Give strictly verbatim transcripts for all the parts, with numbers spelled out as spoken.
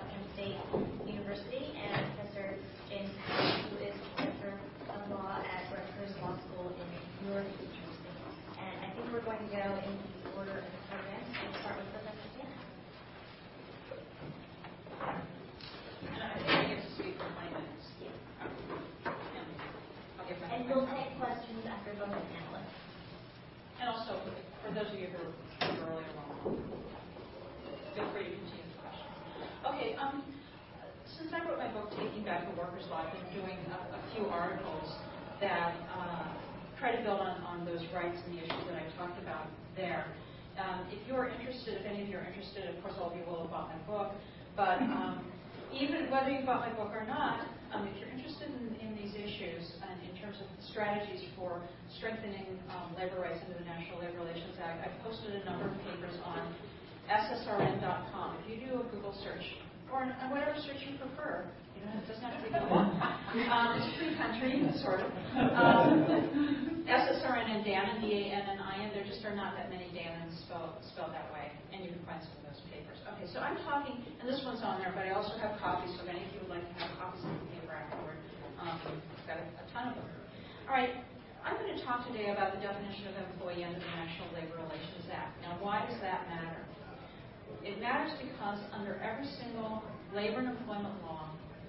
Penn State University, and Professor James Patton, who is Professor of Law at Rutgers Law School in Newark, New Jersey. And I think we're going to go in the order of the program. So we'll start with Professor Patton. And I think I get to speak for twenty minutes. Yes. I'll get back And to we'll my take questions after both panelists. And also, for those of you who were earlier on, feel free to continue the questions. Okay, um, since I wrote my book, Taking Back the Workers' Law, I've been doing a, a few articles that uh, try to build on, on those rights and the issues that I talked about there. Um, if you're interested, if any of you are interested, of course all of you will have bought my book, but um, even whether you bought my book or not, um, if you're interested in, in these issues and in terms of strategies for strengthening um, labor rights under the National Labor Relations Act, I've posted a number of papers on S S R N dot com. If you do a Google search, or on whatever search you prefer, you know, it doesn't have to be Google. Um, it's free country, sort of. Um, S S R N and Dan, D A N N I N, there just are not that many Danons spelled, spelled that way, and you can find some of those papers. Okay, so I'm talking, and this one's on there, but I also have copies, so if any of you would like to have copies of the paper afterward, um, I've got a, a ton of them. All right, I'm going to talk today about the definition of employee under the National Labor Relations Act. Now, why does that matter? It matters because under every single labor and employment law,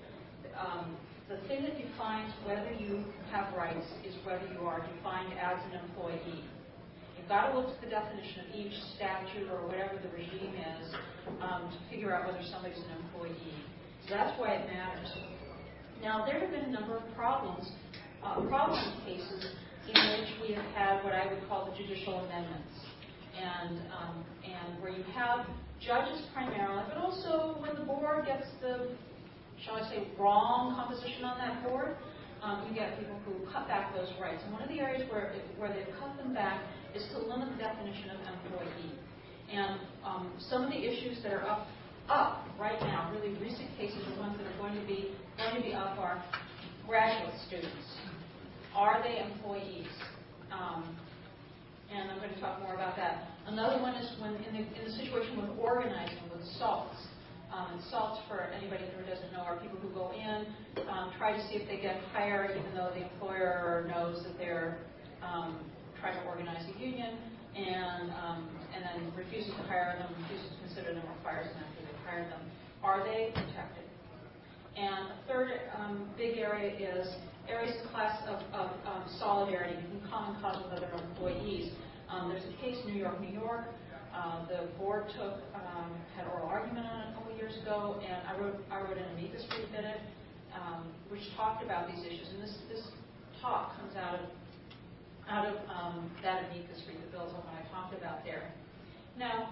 um, the thing that defines whether you have rights is whether you are defined as an employee. You've got to look at the definition of each statute or whatever the regime is um, to figure out whether somebody's an employee. So that's why it matters. Now, there have been a number of problems, uh, problem cases in which we have had what I would call the judicial amendments, and um, and where you have judges primarily, but also when the board gets the, shall I say, wrong composition on that board, um, you get people who cut back those rights. And one of the areas where where they've cut them back is to limit the definition of employee. And um, some of the issues that are up up right now, really recent cases, are ones that are going to be going to be up are graduate students. Are they employees? Um, and I'm going to talk more about that. Another one is when in the, in the situation with organizing, with SALTs. Um, and SALTs, for anybody who doesn't know, are people who go in, um, try to see if they get hired, even though the employer knows that they're um, trying to organize a union, and um, and then refuses to hire them, refuses to consider them, or fires them after they've hired them. Are they protected? And a third um, big area is areas of class of, of um, solidarity, in common cause with other employees. Um, there's a case in New York, New York. Uh, the board took um, had oral argument on it a couple of years ago, and I wrote I wrote an amicus brief in it, um, which talked about these issues. And this this talk comes out of out of um, that amicus brief that builds on what I talked about there. Now,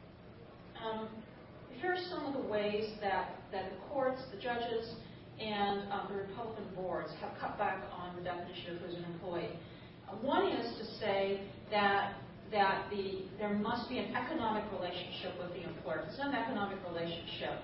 um, here are some of the ways that that the courts, the judges, and um, the Republican boards have cut back on the definition of who's an employee. Uh, one is to say that that the there must be an economic relationship with the employer. If it's not an economic relationship,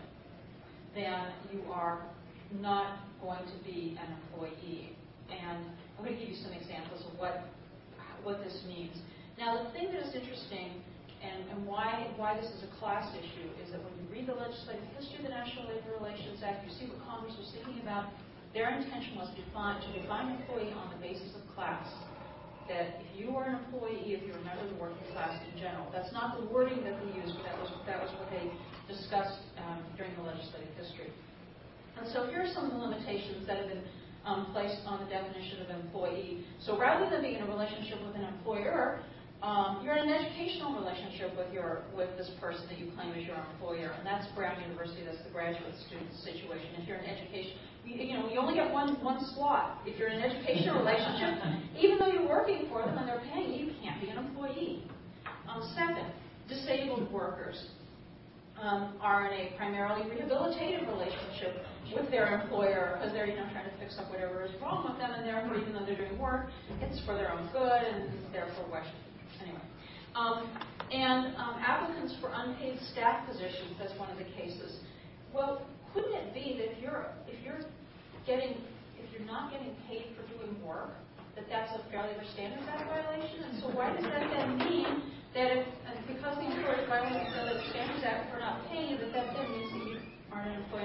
then you are not going to be an employee. And I'm going to give you some examples of what what this means. Now, the thing that is interesting, and, and why why this is a class issue, is that when you read the legislative history of the National Labor Relations Act, you see what Congress was thinking about. Their intention was to define, to define employee on the basis of class. That if you are an employee, if you're a member of the working class in general, that's not the wording that they used, but that was that was what they discussed um, during the legislative history. And so here are some of the limitations that have been um, placed on the definition of employee. So rather than being in a relationship with an employer, Um, you're in an educational relationship with your with this person that you claim is your employer, and that's Brown University. That's the graduate student situation. If you're in education, you, you know you only get one one slot. If you're in an educational relationship, even though you're working for them and they're paying you, you can't be an employee. Um, second, disabled workers um, are in a primarily rehabilitative relationship with their employer because they're you know trying to fix up whatever is wrong with them, and therefore, even though they're doing work, it's for their own good, and therefore, what should Anyway, um, and um, applicants for unpaid staff positions, that's one of the cases. Well, couldn't it be that if you're if you're getting if you're not getting paid for doing work, that that's a Fair Labor Standards Act violation? And so why does that then mean that if and because the employer is violating the Fair Labor Standards Act for not paying you, that that then means that you aren't an employee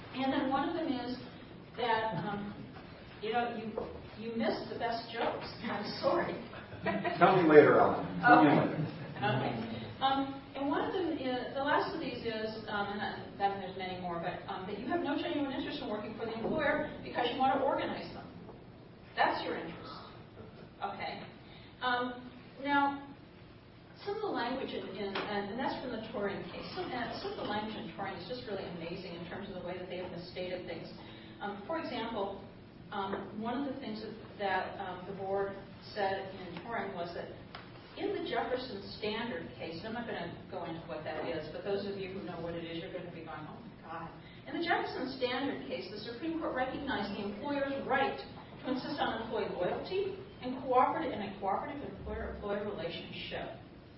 And then one of them is that, um, you know, you you missed the best jokes. I'm sorry. Tell me later, Ellen. Tell me Okay. later. Okay. Um, and one of them is, the last of these is, um, and that, that there's many more, but um, that you have no genuine interest in working for the employer because you want to organize them. That's your interest. Okay. Um, now, some of the language in, in and, and that's from the Turing case. Some, uh, some of the language in Turing is just really amazing in terms of the way that they have misstated things. Um, for example, um, one of the things that, that um, the board said in Turing was that in the Jefferson Standard case, and I'm not going to go into what that is, but those of you who know what it is, you're going to be going, oh my God. In the Jefferson Standard case, the Supreme Court recognized the employer's right to insist on employee loyalty and cooperative in a cooperative employer-employee relationship.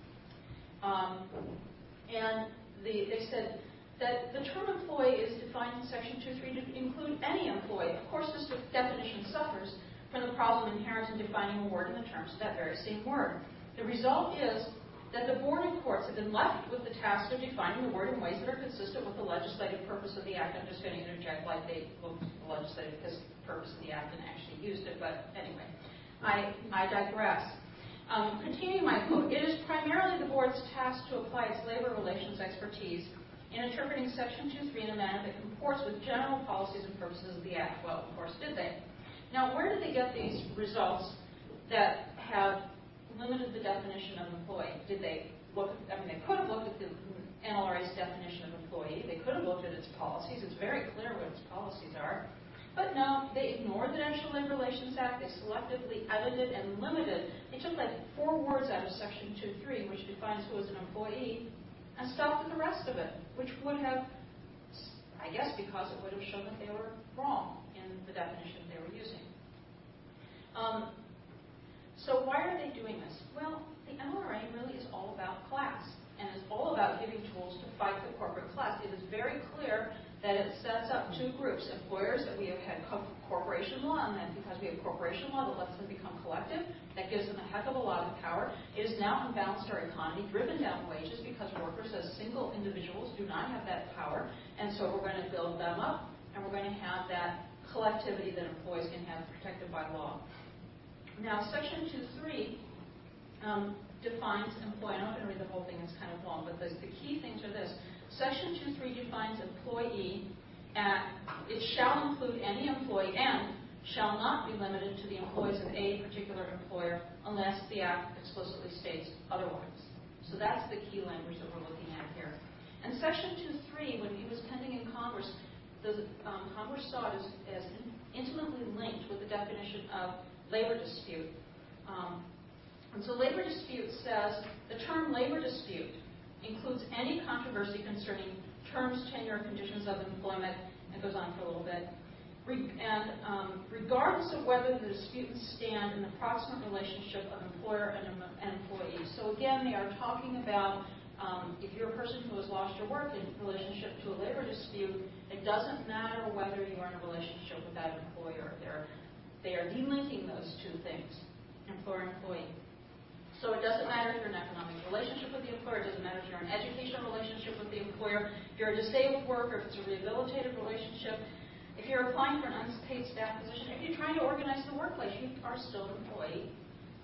Um, and the, they said that the term employee is defined in Section two three to include any employee. Of course, this definition suffers from the problem inherent in defining a word in the terms of that very same word. The result is that the board and courts have been left with the task of defining the word in ways that are consistent with the legislative purpose of the Act. I'm just going to interject like they looked at the legislative purpose of the Act and actually used it, but anyway, I, I digress. Um, continuing my quote, it is primarily the board's task to apply its labor relations expertise in interpreting Section two three in a manner that comports with general policies and purposes of the Act. Well, of course, did they? Now, where did they get these results that have limited the definition of employee? Did they look at, I mean, they could have looked at the N L R A's definition of employee. They could have looked at its policies. It's very clear what its policies are. But no, they ignored the National Labor Relations Act. They selectively edited and limited. They took like four words out of Section two three, which defines who is an employee, and stopped at the rest of it, which would have, I guess because it would have shown that they were wrong in the definition they were using. Um, so why are they doing this? Well, the N L R A really is all about class, and is all about giving tools to fight the corporate class. It is very clear that it sets up two groups, employers that we have had co- corporation law, and then because we have corporation law that lets them become collective, that gives them a heck of a lot of power. It has now unbalanced our economy, driven down wages because workers as single individuals do not have that power, and so we're going to build them up, and we're going to have that collectivity that employees can have protected by law. Now, Section two three um, defines employee. I'm not going to read the whole thing, it's kind of long, but the, the key things are this. Section two three defines employee at, it shall include any employee and shall not be limited to the employees of a particular employer unless the Act explicitly states otherwise. So that's the key language that we're looking at here. And Section two three, when it was pending in Congress, the um, Congress saw it as, as intimately linked with the definition of labor dispute. Um, and so labor dispute says the term labor dispute includes any controversy concerning terms, tenure, conditions of employment, and goes on for a little bit. Re- and um, regardless of whether the disputants stand in the proximate relationship of employer and, and employee. So again, they are talking about um, if you're a person who has lost your work in relationship to a labor dispute, it doesn't matter whether you are in a relationship with that employer. They're, they are delinking those two things, employer and employee. So it doesn't matter if you're in an economic relationship with the employer. It doesn't matter if you're in an educational relationship with the employer. If you're a disabled worker, if it's a rehabilitative relationship, if you're applying for an unpaid staff position, if you're trying to organize the workplace, you are still an employee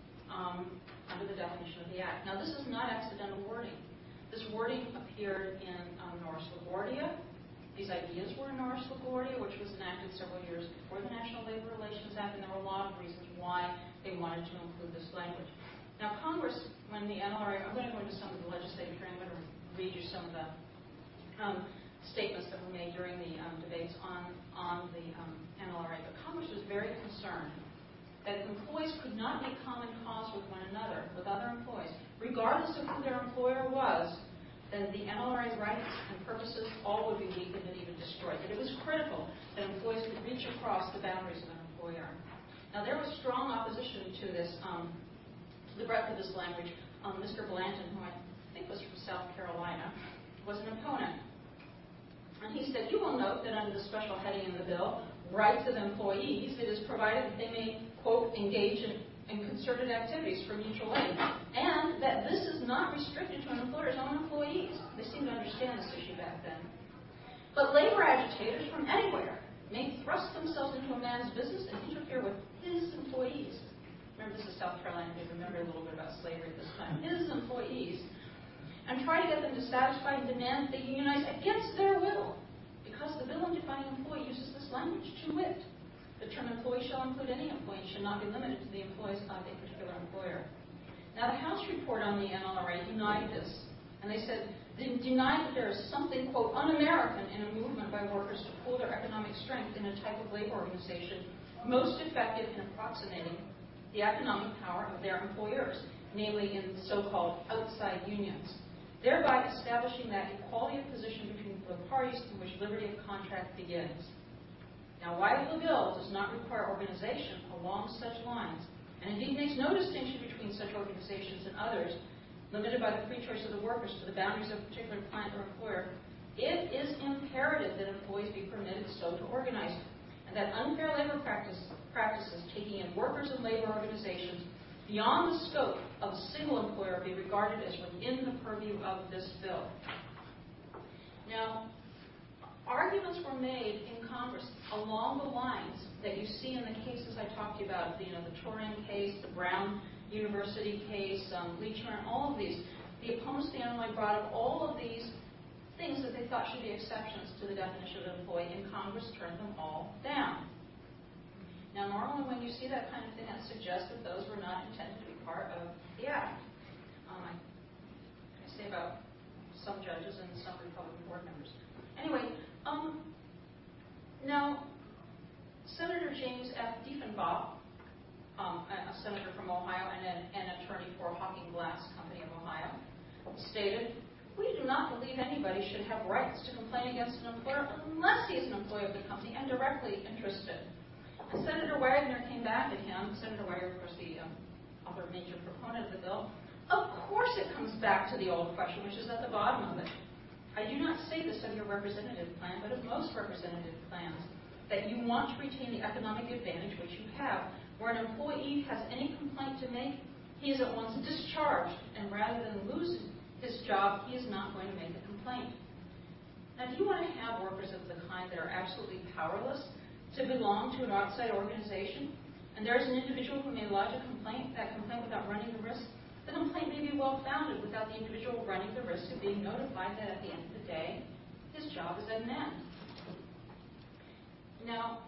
um, under the definition of the Act. Now, this is not accidental wording. This wording appeared in um, Norris LaGuardia. These ideas were in Norris LaGuardia, which was enacted several years before the National Labor Relations Act, and there were a lot of reasons why they wanted to include this language. Now, Congress, when the N L R A, I'm going to go into some of the legislative hearing, I'm going to read you some of the um, statements that were made during the um, debates on, on the um, N L R A. But Congress was very concerned that employees could not make common cause with one another, with other employees, regardless of who their employer was, then the N L R A's rights and purposes all would be weakened and even destroyed. That it was critical that employees could reach across the boundaries of an employer. Now, there was strong opposition to this um, the breadth of this language. Um, Mister Blanton, who I think was from South Carolina, was an opponent. And he said, you will note that under the special heading in the bill, rights of employees, it is provided that they may, quote, engage in, in concerted activities for mutual aid, and that this is not restricted to an employer's own employees. They seemed to understand this issue back then. But labor agitators from anywhere may thrust themselves into a man's business and interfere with his employees. Remember, this is South Carolina. They remember a little bit about slavery this time. His employees. And try to get them to satisfy and demand they unionize against their will. Because the bill in defining employee uses this language, to wit. The term employee shall include any employee and should not be limited to the employees of a particular employer. Now, the House report on the N L R A denied this. And they said, they denied that there is something, quote, un-American in a movement by workers to pool their economic strength in a type of labor organization most effective in approximating the economic power of their employers, namely in so-called outside unions, thereby establishing that equality of position between the parties in which liberty of contract begins. Now, while the bill does not require organization along such lines, and indeed makes no distinction between such organizations and others, limited by the free choice of the workers to the boundaries of a particular plant or employer, it is imperative that employees be permitted so to organize, and that unfair labor practice, practices taking in workers and labor organizations beyond the scope of a single employer be regarded as within the purview of this bill. Now, arguments were made in Congress along the lines that you see in the cases I talked to you about, you know, the Turing case, the Brown University case, um, Lee Turner, all of these. The opponents of the N L R A brought up all of these things that they thought should be exceptions to the definition of an employee, and Congress turned them all down. Now, normally when you see that kind of thing, that suggests that those were not intended to be part of the Act. Um, I, I say about some judges and some Republican board members. Anyway, um, now, Senator James F. Diefenbach, um, a, a senator from Ohio and an, an attorney for Hawking Glass Company of Ohio, stated, "We do not believe anybody should have rights to complain against an employer unless he is an employee of the company and directly interested." And Senator Wagner came back at him. Senator Wagner, of course, the um, other major proponent of the bill. Of course it comes back to the old question, which is at the bottom of it. I do not say this of your representative plan, but of most representative plans, that you want to retain the economic advantage which you have. Where an employee has any complaint to make, he is at once discharged, and rather than lose his job, he is not going to make a complaint. Now, do you want to have workers of the kind that are absolutely powerless to belong to an outside organization, and there's an individual who may lodge a complaint, that complaint without running the risk? The complaint may be well-founded without the individual running the risk of being notified that at the end of the day, his job is at an end. Now,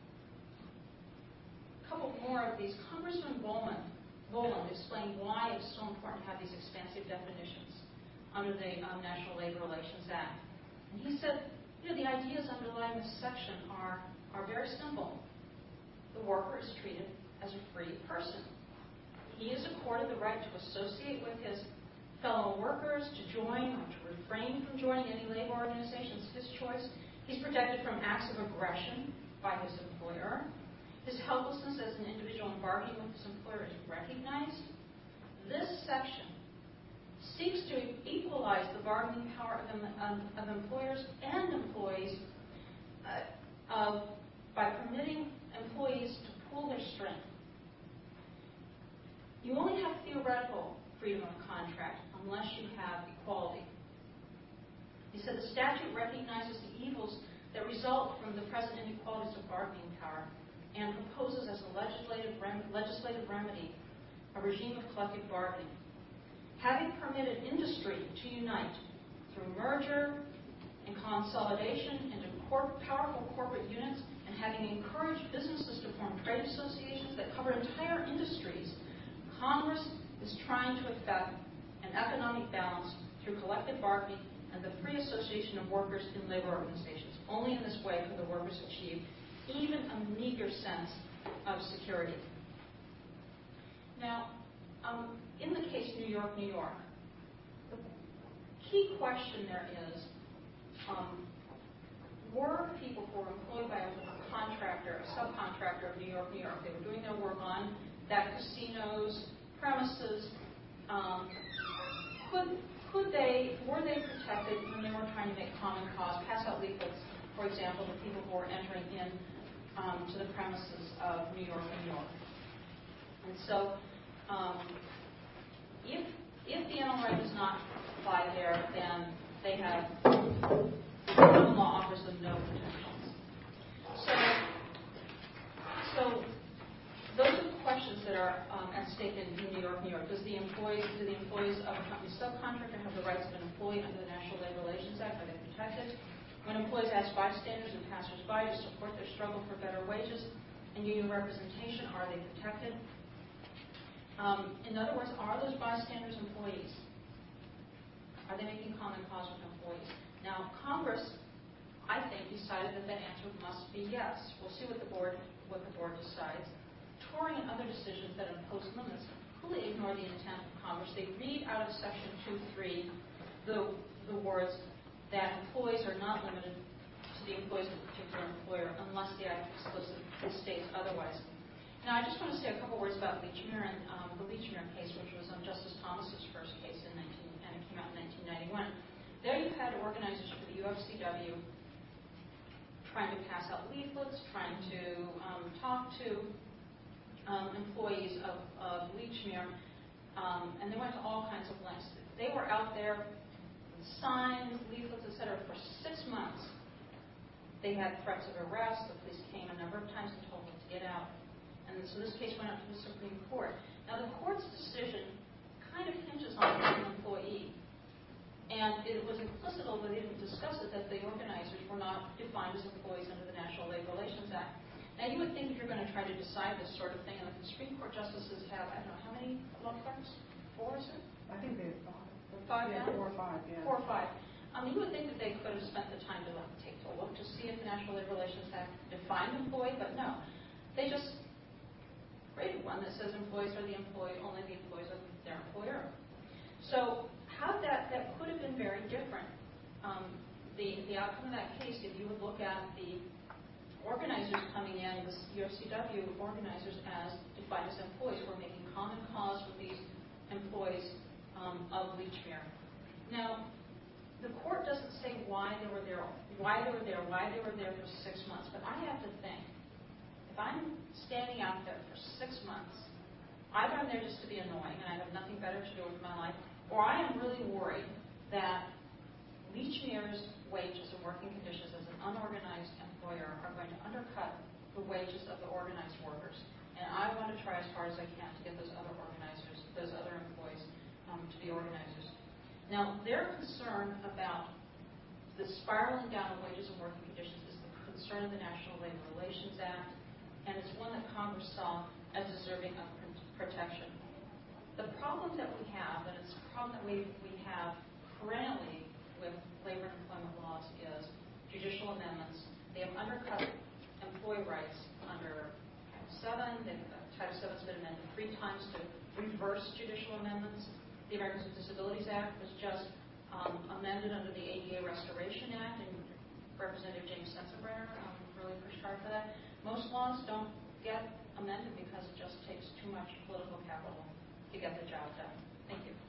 a couple more of these. Congressman Bowman, Boland explained why it's so important to have these expansive definitions under the um, National Labor Relations Act. And he said, you know, the ideas underlying this section are, are very simple. The worker is treated as a free person. He is accorded the right to associate with his fellow workers, to join or to refrain from joining any labor organization. It's his choice. He's protected from acts of aggression by his employer. His helplessness as an individual in bargaining with his employer is recognized. This section seeks to equalize the bargaining power of, um, of employers and employees uh, uh, by permitting employees to pool their strength. You only have theoretical freedom of contract unless you have equality. He said the statute recognizes the evils that result from the present inequalities of bargaining power and proposes as a legislative, rem legislative remedy a regime of collective bargaining. Having permitted industry to unite through merger and consolidation into corp powerful corporate units, and having encouraged businesses to form trade associations that cover entire industries, Congress is trying to effect an economic balance through collective bargaining and the free association of workers in labor organizations. Only in this way could the workers achieve even a meager sense of security. Now, um, in the case New York, New York, the key question there is, um, were people who were employed by a contractor, a subcontractor of New York, New York, they were doing their work on that casino's premises, um, could, could they, were they protected when they were trying to make common cause, pass out leaflets, for example, to people who were entering in um, to the premises of New York, New York? And so, um, if, if the N L R A does not apply there, then they have common law offers them no protections. So, so those are the questions that are um, at stake in New York, New York. Does the employees, do the employees of a company subcontractor have the rights of an employee under the National Labor Relations Act? Are they protected? When employees ask bystanders and passersby to support their struggle for better wages and union representation, are they protected? Um, in other words, are those bystanders employees? Are they making common cause with employees? Now, Congress, I think, decided that that answer must be yes. We'll see what the board what the board decides. Tory and other decisions that impose limits completely ignore the intent of Congress. They read out of Section two three the the words that employees are not limited to the employees of a particular employer unless the Act explicitly states otherwise. Now, I just want to say a couple words about Lechmere and um, the Lechmere case, which was um, Justice Thomas's first case in nineteen, and it came out in nineteen ninety-one. There you had organizers for the U F C W trying to pass out leaflets, trying to um, talk to um, employees of, of Lechmere, um, and they went to all kinds of lengths. They were out there with signs, leaflets, et cetera, for six months. They had threats of arrest. The police came a number of times and told them to get out. And so this case went up to the Supreme Court. Now, the court's decision kind of hinges on an employee. And it was implicit, although they didn't discuss it, that the organizers were not defined as employees under the National Labor Relations Act. Now, you would think if you're going to try to decide this sort of thing, and the Supreme Court justices have, I don't know, how many law clerks? Four, is it? I think they have five. Five yeah, now? Four or five, yeah. Four or five. Um, you would think that they could have spent the time to like, take a look to see if the National Labor Relations Act defined employee, but no. They just created one that says employees are the employee, only the employees of their employer. So how that, that could have been very different. Um, the, the outcome of that case, if you would look at the organizers coming in, the U F C W organizers as defined as employees, who are making common cause with these employees um, of Lechmere. Now, the court doesn't say why they were there, why they were there, why they were there for six months. But I have to think, if I'm standing out there for six months, either I'm there just to be annoying and I have nothing better to do with my life, or I am really worried that Lechmere's wages and working conditions as an unorganized employer are going to undercut the wages of the organized workers. And I want to try as hard as I can to get those other organizers, those other employees, um, to be organizers. Now, their concern about the spiraling down of wages and working conditions is the concern of the National Labor Relations Act, and it's one that Congress saw as deserving of protection. The problem that we have, and it's a problem that we, we have perennially with labor and employment laws, is judicial amendments. They have undercut employee rights under Title seven. They've, uh, Title seven's been amended three times to reverse judicial amendments. The Americans with Disabilities Act was just um, amended under the A D A Restoration Act, and Representative James Sensenbrenner um, really pushed hard for that. Most laws don't get amended because it just takes too much political capital to get the job done. Thank you.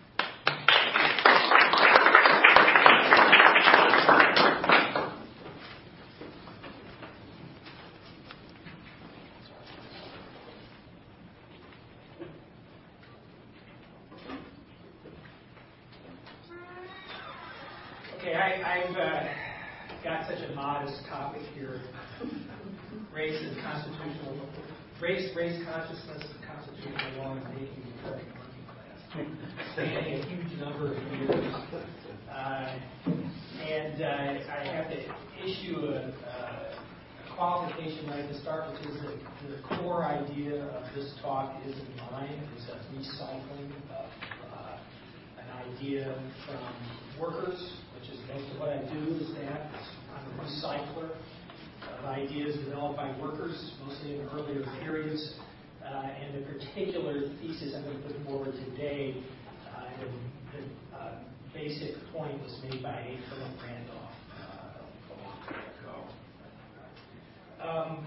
Okay, I, I've uh, got such a modest topic here: race and constitutional race, race consciousness, and constitutional law, and making the American working class, spanning a huge number of years. Uh, and uh, I have to issue a, a qualification right at the start, which is that the core idea of this talk is in mine, is a recycling of uh, an idea from workers, which is most of what I do is that. I'm a recycler of ideas developed by workers, mostly in earlier periods. Uh, and the particular thesis I'm going to put forward today, uh, the, the uh, basic point was made by Philip Randolph uh, a long time ago. Um,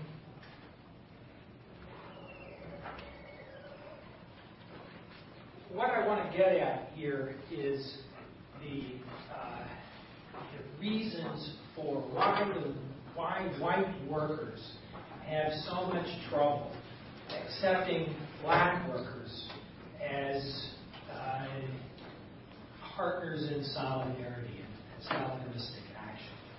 what I want to get at here is the, uh, the reasons for why the why white workers have so much trouble accepting black workers as uh, partners in solidarity and solidaristic action.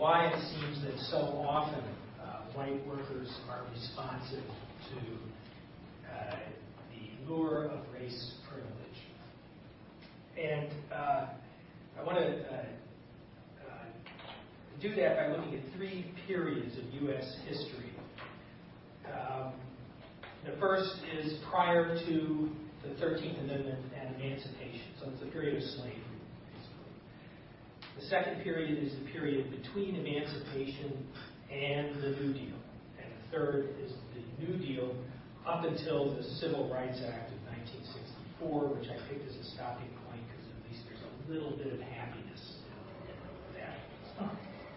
why it seems that so often uh, white workers are responsive to uh, the lure of race privilege. And uh, I want to uh, uh, do that by looking at three periods of U S history. Um, the first is prior to the thirteenth Amendment and emancipation, so it's the period of slavery, basically. The second period is the period between emancipation and the New Deal. And the third is the New Deal up until the Civil Rights Act of nineteen sixty-four, which I picked as a stopping point because at least there's a little bit of happiness in that.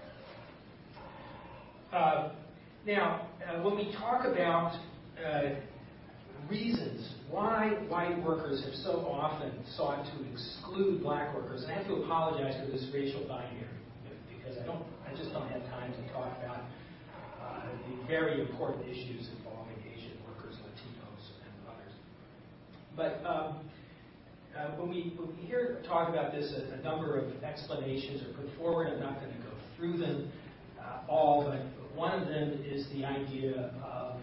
Uh, now, uh, when we talk about uh, reasons why white workers have so often sought to exclude black workers, and I have to apologize for this racial binary because I don't, I just don't have time to talk about uh, the very important issues involving Asian workers, Latinos, and others. But um, uh, when we when we hear talk about this, a, a number of explanations are put forward. I'm not going to go through them uh, all, but one of them is the idea of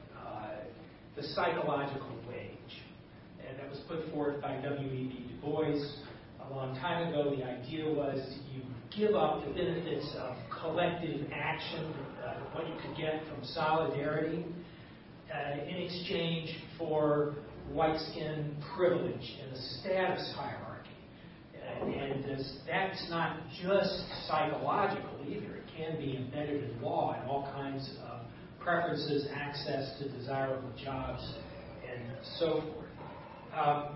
the psychological wage. And that was put forth by W E B Du Bois a long time ago. The idea was you give up the benefits of collective action, uh, what you could get from solidarity, uh, in exchange for white skin privilege and the status hierarchy. Uh, and this, that's not just psychological either. It can be embedded in law and all kinds of preferences, access to desirable jobs, and so forth. Um,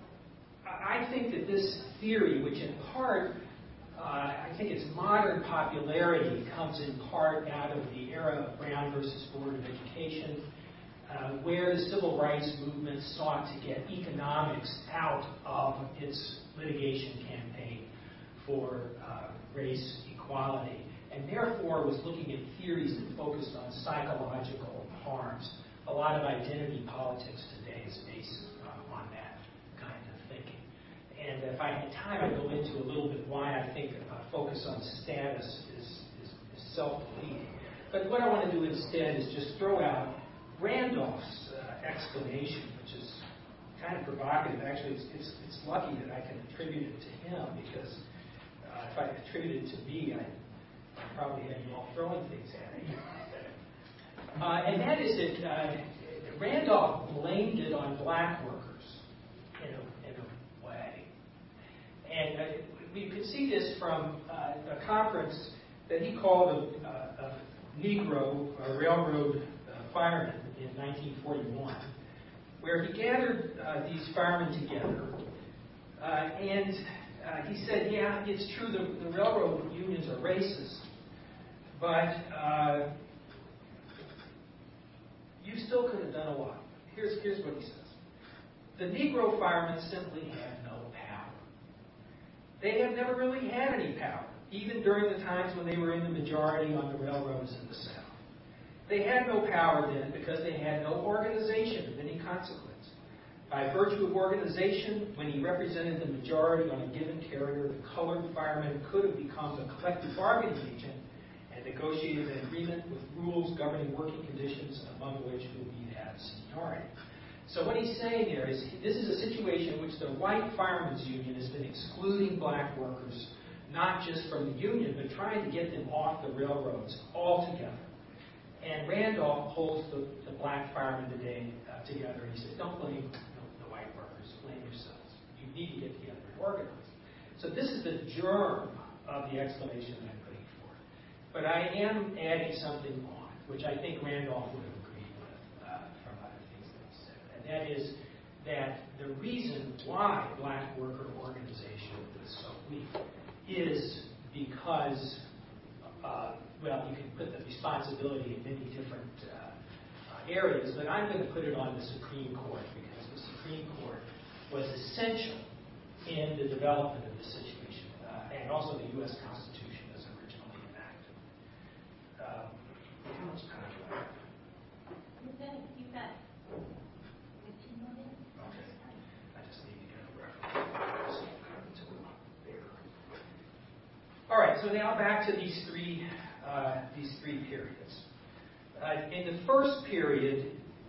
I think that this theory, which in part, uh, I think its modern popularity comes in part out of the era of Brown versus Board of Education, uh, where the civil rights movement sought to get economics out of its litigation campaign for uh, race equality, and therefore was looking at theories that focused on psychological harms. A lot of identity politics today is based uh, on that kind of thinking. And if I had time, I'd go into a little bit why I think a focus on status is, is, is self-defeating. But what I want to do instead is just throw out Randolph's uh, explanation, which is kind of provocative. Actually, it's, it's, it's lucky that I can attribute it to him, because uh, if I attributed it to me, I probably had you all throwing things at me. Uh, and that is that uh, Randolph blamed it on black workers in a, in a way. And uh, we could see this from uh, a conference that he called a, a, a Negro a railroad uh, fireman in nineteen forty-one, where he gathered uh, these firemen together, uh, and uh, he said, yeah, it's true, the, the railroad unions are racist, but uh, you still could have done a lot. Here's, here's what he says. The Negro firemen simply had no power. They have never really had any power, even during the times when they were in the majority on the railroads in the South. They had no power then because they had no organization of any consequence. By virtue of organization, when he represented the majority on a given carrier, the colored fireman could have become the collective bargaining agent and negotiated an agreement with rules governing working conditions, among which would be that of seniority. So what he's saying here is this is a situation in which the white firemen's union has been excluding black workers, not just from the union, but trying to get them off the railroads altogether. And Randolph holds the, the black firemen today uh, together, and he says, don't blame the, the white workers, blame yourselves. You need to get together and organize. So this is the germ of the explanation that I'm putting forth. But I am adding something on, which I think Randolph would have agreed with uh, from other things that he said. And that is that the reason why black worker organization is so weak is because Uh, well, you can put the responsibility in many different uh, uh, areas, but I'm going to put it on the Supreme Court because the Supreme Court was essential in the development of the situation, uh, and also the U S Constitution as originally enacted. Um, how much time do I have? You've got, you've got fifteen more minutes. Okay. I just need to get a reference. All right, so now back to these three uh, these three periods. Uh, in the first period,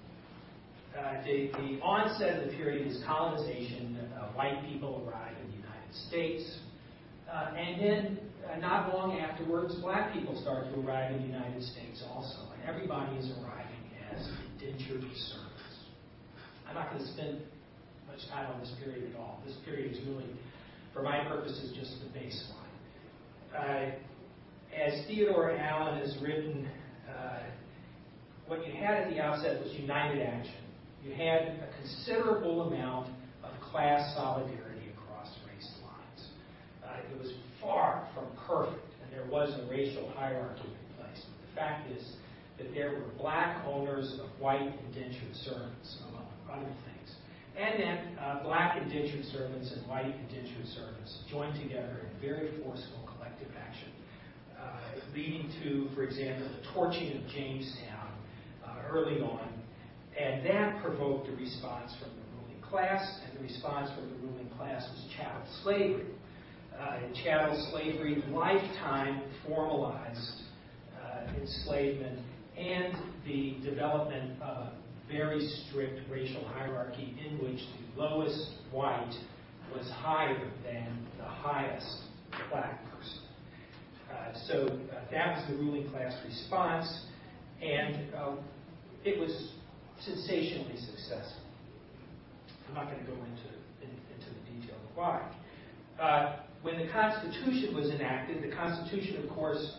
uh, the, the onset of the period is colonization. Uh, white people arrive in the United States. Uh, and then, uh, not long afterwards, black people start to arrive in the United States also. And everybody is arriving as indentured servants. I'm not going to spend much time on this period at all. This period is really, for my purposes, just the baseline. Uh, as Theodore Allen has written, uh, what you had at the outset was united action. You had a considerable amount of class solidarity across race lines. Uh, it was far from perfect, and there was a racial hierarchy in place. But the fact is that there were black owners of white indentured servants, among other things. And then uh, black indentured servants and white indentured servants joined together in very forceful collective action, uh, leading to, for example, the torching of Jamestown uh, early on. And that provoked a response from the ruling class, and the response from the ruling class was chattel slavery. Uh, chattel slavery, lifetime formalized uh, enslavement, and the development of a very strict racial hierarchy in which the lowest white was higher than the highest black person. Uh, so uh, that was the ruling class response, and uh, it was sensationally successful. I'm not going to go into, in, into the detail of why. Uh, when the Constitution was enacted, the Constitution, of course,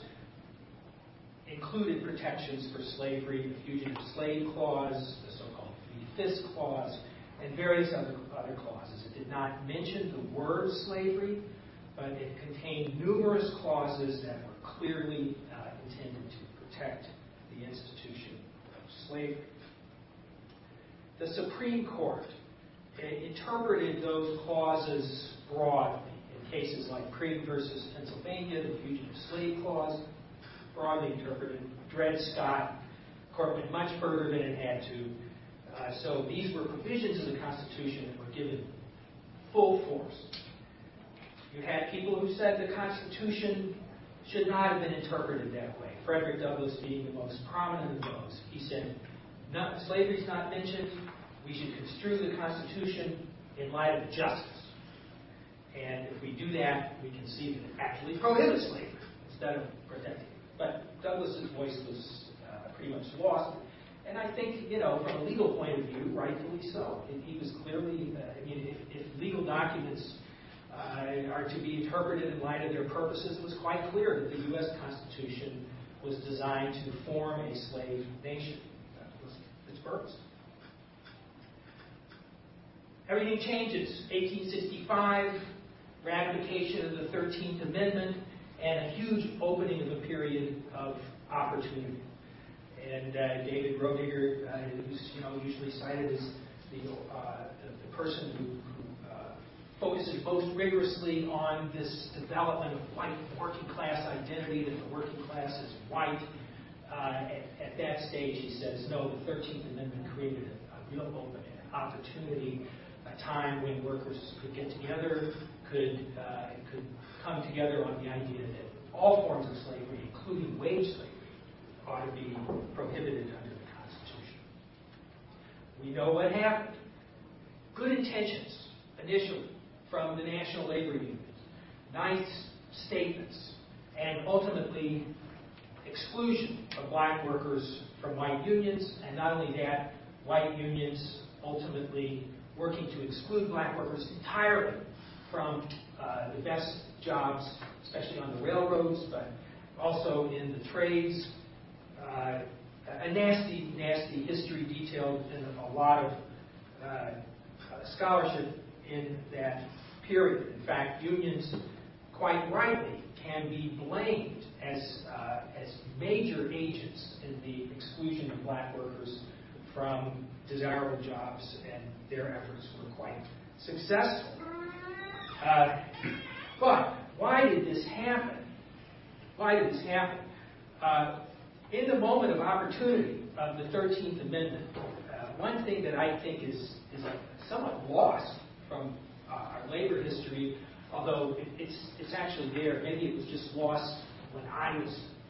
included protections for slavery, the Fugitive Slave Clause, the so-called Free Fist Clause, and various other, other clauses. It did not mention the word slavery, but it contained numerous clauses that were clearly uh, intended to protect the institution of slavery. The Supreme Court uh, interpreted those clauses broadly in cases like Prigg versus Pennsylvania, the Fugitive Slave Clause, broadly interpreted. Dred Scott, court went much further than it had to. Uh, so these were provisions of the Constitution that were given full force. You had people who said the Constitution should not have been interpreted that way. Frederick Douglass being the most prominent of those. He said, no, slavery is not mentioned. We should construe the Constitution in light of justice. And if we do that, we can see that it actually prohibits slavery instead of protecting it. But Douglass's voice was uh, pretty much lost. And I think, you know, from a legal point of view, rightfully so. He was clearly, uh, I mean, if, if legal documents uh, are to be interpreted in light of their purposes, it was quite clear that the U S Constitution was designed to form a slave nation. That was its purpose. Everything changes. eighteen sixty-five, ratification of the thirteenth Amendment, and a huge opening of a period of opportunity. And uh, David Roediger, uh, who's you know usually cited as the uh, the, the person who, who uh, focuses most rigorously on this development of white working class identity, that the working class is white. Uh, at, at that stage, he says, no, the thirteenth Amendment created a, a real opening, an opportunity, a time when workers could get together, could uh, could come together on the idea that all forms of slavery, including wage slavery, ought to be prohibited under the Constitution. We know what happened. Good intentions, initially, from the National Labor Union. Nice statements, and ultimately exclusion of black workers from white unions, and not only that, white unions ultimately working to exclude black workers entirely from uh, the best jobs, especially on the railroads, but also in the trades. Uh, a nasty, nasty history detailed in a lot of uh, scholarship in that period. In fact, unions, quite rightly, can be blamed as uh, as major agents in the exclusion of black workers from desirable jobs, and their efforts were quite successful. Uh, but why did this happen? Why did this happen? Uh, in the moment of opportunity of the thirteenth Amendment, uh, one thing that I think is, is somewhat lost from uh, our labor history, although it, it's, it's actually there, maybe it was just lost when I was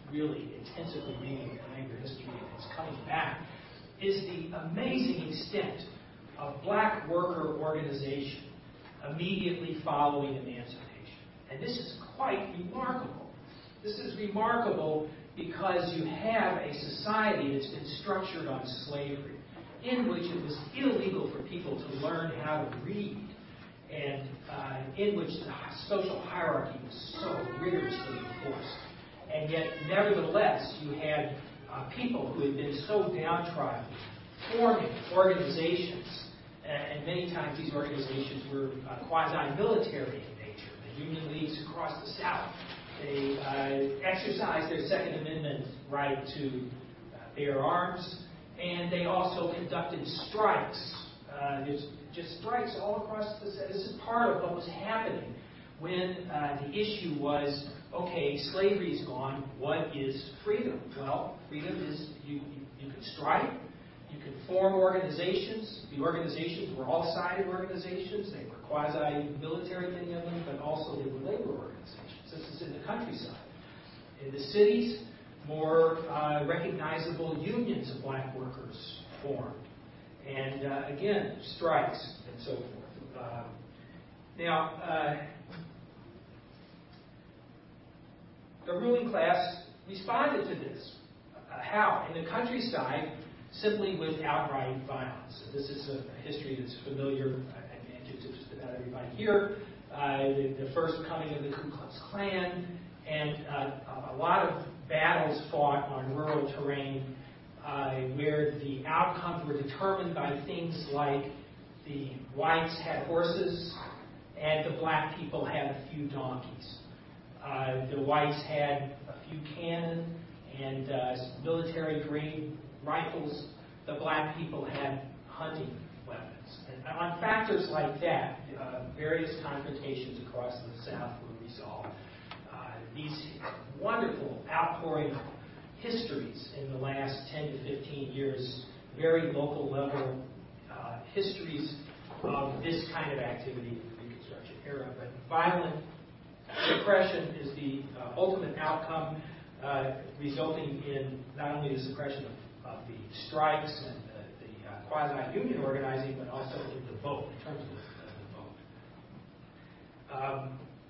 really intensively reading labor history, and it's coming back, is the amazing extent of black worker organization immediately following emancipation. And this is quite remarkable. This is remarkable because you have a society that's been structured on slavery, in which it was illegal for people to learn how to read, and uh, in which the social hierarchy was so rigorously enforced. And yet, nevertheless, you had uh, people who had been so downtrodden forming organizations, and, and many times these organizations were uh, quasi-military in nature. The Union Leagues across the South, they uh, exercised their Second Amendment right to uh, bear arms, and they also conducted strikes. Uh, there's just strikes all across the South. This is part of what was happening when uh, the issue was, okay, slavery is gone, what is freedom? Well, freedom is you, you, you can strike, you can form organizations. The organizations were all-sided organizations. They were quasi-military, many of them, but also they were labor organizations. This is in the countryside. In the cities, more uh, recognizable unions of black workers formed. And uh, again, strikes and so forth. Uh, now, uh, the ruling class responded to this. Uh, how? In the countryside, simply with outright violence. This is a, a history that's familiar, I imagine, to just about everybody here. Uh, the, the first coming of the Ku Klux Klan, and uh, a lot of battles fought on rural terrain uh, where the outcomes were determined by things like the whites had horses and the black people had a few donkeys. Uh, the whites had a few cannon and uh, military-grade rifles. The black people had hunting weapons. And on factors like that, uh, various confrontations across the South were resolved. Uh, these wonderful outpouring histories in the last ten to fifteen years, very local level uh, histories of this kind of activity in the Reconstruction era. But violent suppression is the uh, ultimate outcome, uh, resulting in not only the suppression of, of the strikes and the, the uh, quasi-union organizing, but also in the vote, in terms of the, uh, the vote. Um,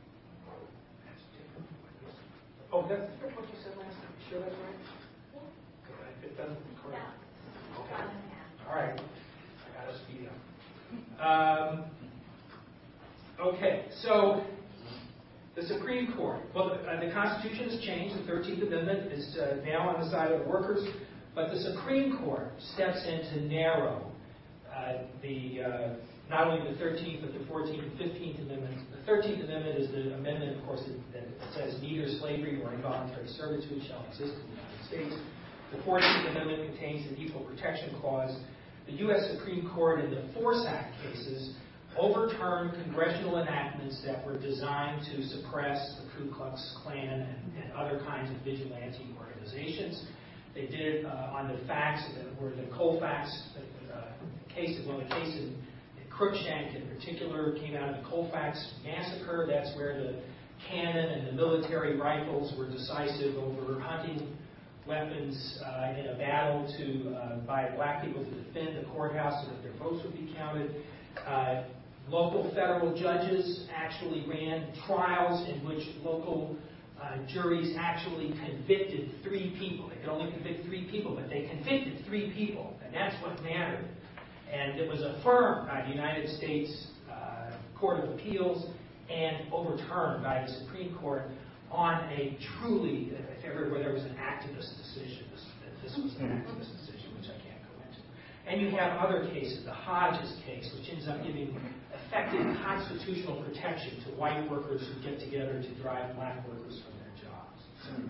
oh, that's what you said last time. You sure that's right? Yeah. Good. It doesn't correct. Yeah. Okay. One and a half. All right. I got to speed up. Um, okay, so the Supreme Court. Well, the, uh, the Constitution has changed. The thirteenth Amendment is uh, now on the side of the workers, but the Supreme Court steps in to narrow uh, the uh, not only the thirteenth, but the fourteenth and fifteenth Amendments. The thirteenth Amendment is the amendment, of course, that, that says neither slavery nor involuntary servitude shall exist in the United States. The fourteenth Amendment contains the Equal Protection Clause. The U S Supreme Court in the Force Act cases overturned congressional enactments that were designed to suppress the Ku Klux Klan and, and other kinds of vigilante organizations. They did it uh, on the facts that were the Colfax uh, case, well, the case in, in Crookshank in particular came out of the Colfax massacre. That's where the cannon and the military rifles were decisive over hunting weapons uh, in a battle to uh, by black people to defend the courthouse so that their votes would be counted. Uh, local federal judges actually ran trials in which local uh, juries actually convicted three people. They could only convict three people, but they convicted three people, and that's what mattered. And it was affirmed by the United States uh, Court of Appeals and overturned by the Supreme Court on a truly, if ever where there was an activist decision, this, this was an activist decision, which I can't go into. And you have other cases, the Hodges case, which ends up giving effective constitutional protection to white workers who get together to drive black workers from their jobs.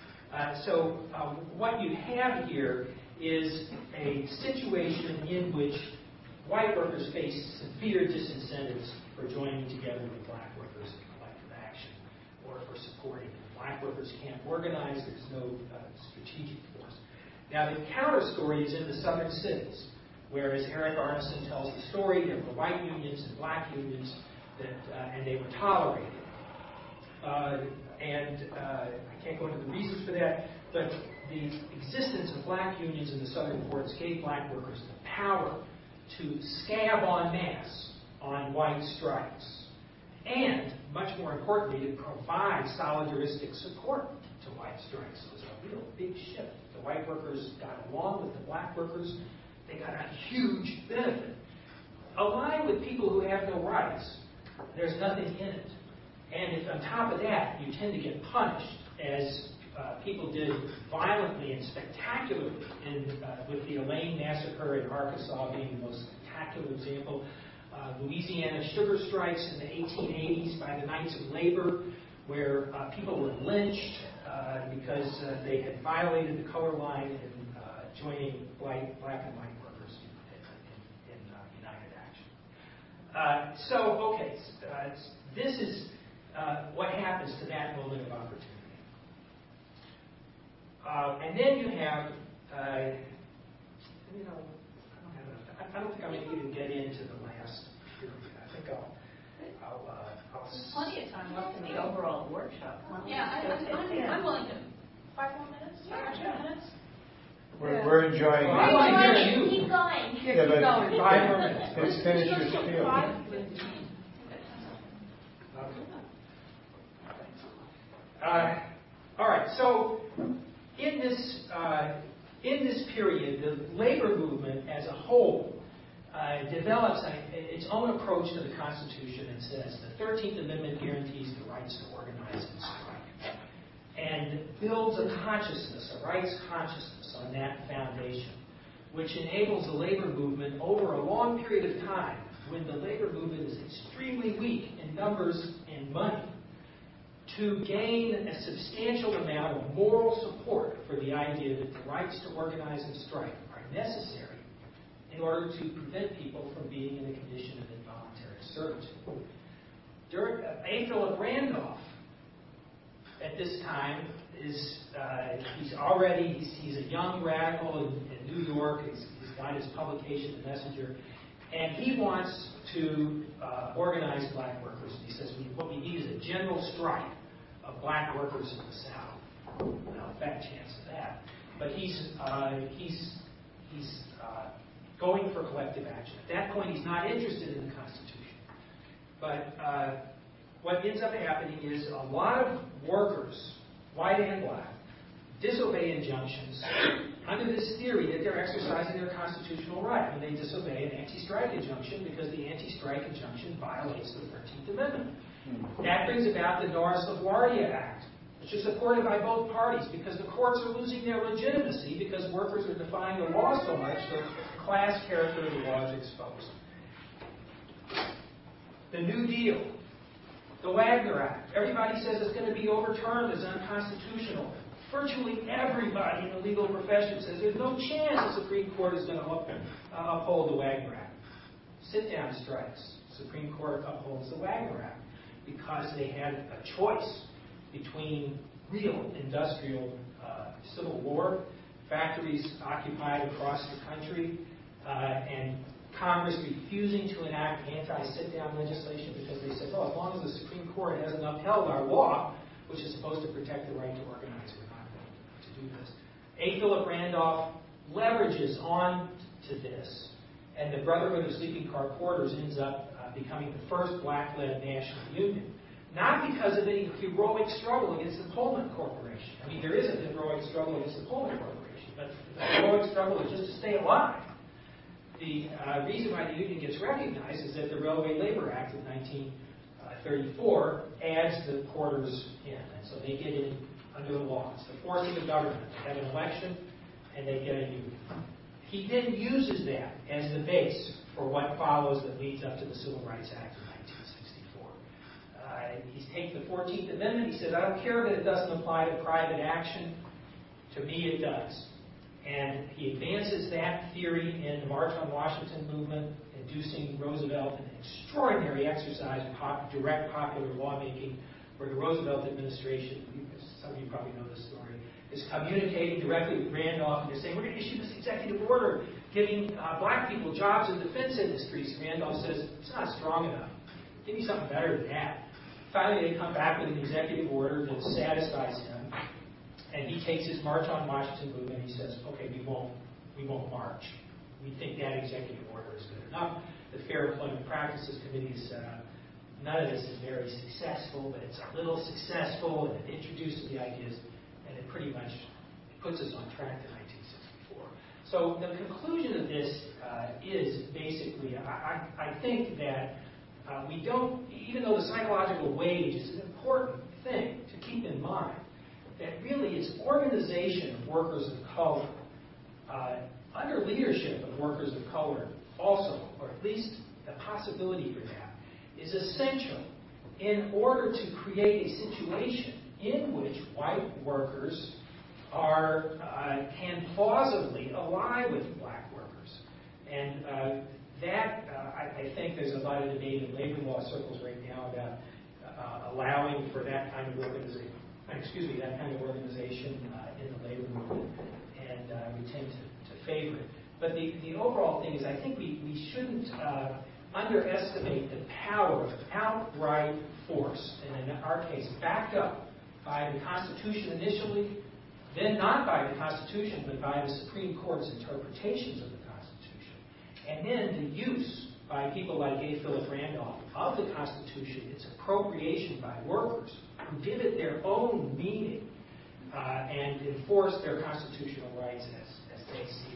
Uh, so uh, what you have here is a situation in which white workers face severe disincentives for joining together with black workers in collective action or for supporting them. Black workers can't organize, there's no uh, strategic force. Now the counter story is in the southern cities, where, as Eric Arneson tells the story, there were white unions and black unions, that, uh, and they were tolerated. Uh, and uh, I can't go into the reasons for that, But the existence of black unions in the southern ports gave black workers the power to scab en masse on white strikes, and, much more importantly, to provide solidaristic support to white strikes. It was a real big shift. The white workers got along with the black workers. They got a huge benefit. Align with people who have no rights, there's nothing in it. And if on top of that, you tend to get punished, as uh, people did violently and spectacularly in, uh, with the Elaine Massacre in Arkansas being the most spectacular example. Uh, Louisiana sugar strikes in the eighteen eighties by the Knights of Labor, where uh, people were lynched uh, because uh, they had violated the color line in uh, joining white, black and white workers in, in, in uh, United Action. Uh, so, okay, uh, this is uh, what happens to that moment of opportunity. Uh, and then you have, uh, you know, I don't have enough. I, I don't think I'm going to even get into the last period. I think I'll, I'll, uh, I'll. There's plenty of time left in the overall workshop. Yeah, I, I'm, I'm, I'm willing to. Five more minutes? Five or two minutes? We're, we're enjoying Well, I it. want to hear Keep you. keep going. Yeah, but Five more minutes. Let's finish your spiel. Uh, all right. So, in this uh, in this period, the labor movement as a whole uh, develops a, its own approach to the Constitution and says the thirteenth Amendment guarantees the rights to organize and strike, and builds a consciousness, a rights consciousness on that foundation, which enables the labor movement over a long period of time, when the labor movement is extremely weak in numbers and money, to gain a substantial amount of moral support for the idea that the rights to organize and strike are necessary in order to prevent people from being in a condition of involuntary servitude. During, uh, A. Philip Randolph, at this time, is uh, he's already he's, he's a young radical in, in New York. He's, he's got his publication, The Messenger, and he wants to uh, organize black workers. He says we, what we need is a general strike of black workers in the South. Now, fat chance of that, but he's uh, he's he's uh, going for collective action. At that point, he's not interested in the Constitution. But uh, what ends up happening is a lot of workers, white and black, disobey injunctions under this theory that they're exercising their constitutional right when they disobey an anti-strike injunction, because the anti-strike injunction violates the thirteenth Amendment. That brings about the Norris-LaGuardia Act, which is supported by both parties because the courts are losing their legitimacy because workers are defying the law so much that the class character of the law is exposed. The New Deal, the Wagner Act. Everybody says it's going to be overturned as unconstitutional. Virtually everybody in the legal profession says there's no chance the Supreme Court is going to up, uh, uphold the Wagner Act. Sit-down strikes. The Supreme Court upholds the Wagner Act because they had a choice between real industrial uh, civil war, factories occupied across the country, uh, and Congress refusing to enact anti-sit-down legislation because they said, well, as long as the Supreme Court hasn't upheld our law, which is supposed to protect the right to organize, we're not going to do this. A. Philip Randolph leverages on to this, and the Brotherhood of Sleeping Car Porters ends up uh, becoming the first black-led national union. Not because of any heroic struggle against the Pullman Corporation. I mean, there is a heroic struggle against the Pullman Corporation, but the heroic struggle is just to stay alive. The uh, reason why the union gets recognized is that the Railway Labor Act of nineteen thirty-four adds the porters in, and so they get in under the law. It's the force of the government. They have an election, and they get a union. He then uses that as the base for what follows that leads up to the Civil Rights Act of nineteen sixty-four. Uh, he's taken the fourteenth Amendment. He says, I don't care that it doesn't apply to private action. To me, it does. And he advances that theory in the March on Washington movement, inducing Roosevelt an extraordinary exercise of pop, direct popular lawmaking, where the Roosevelt administration, some of you probably know this story, is communicating directly with Randolph, and they're saying, we're going to issue this executive order giving uh, black people jobs in defense industries. Randolph says, it's not strong enough. Give me something better than that. Finally, they come back with an executive order that satisfies him. and he takes his March on Washington movement and he says, okay, we won't, we won't march. We think that executive order is good enough. The Fair Employment Practices Committee is set up. None of this is very successful, but it's a little successful, and it introduces the ideas, and it pretty much puts us on track to nineteen sixty-four. So the conclusion of this uh, is basically, I, I, I think that uh, we don't, even though the psychological wage is an important thing to keep in mind, that really it's organization of workers of color, uh, under leadership of workers of color also, or at least the possibility for that, is essential in order to create a situation in which white workers are uh, can plausibly ally with black workers. And uh, that, uh, I, I think there's a lot of debate in labor law circles right now about uh, allowing for that kind of organization, excuse me, that kind of organization uh, in the labor movement, and uh, we tend to, to favor it. But the, the overall thing is, I think we, we shouldn't uh, underestimate the power of outright force, and in our case, backed up by the Constitution initially, then not by the Constitution, but by the Supreme Court's interpretations of the Constitution, and then the use by people like A. Philip Randolph of the Constitution, its appropriation by workers who give it their own meaning uh, and enforce their constitutional rights as, as they see them.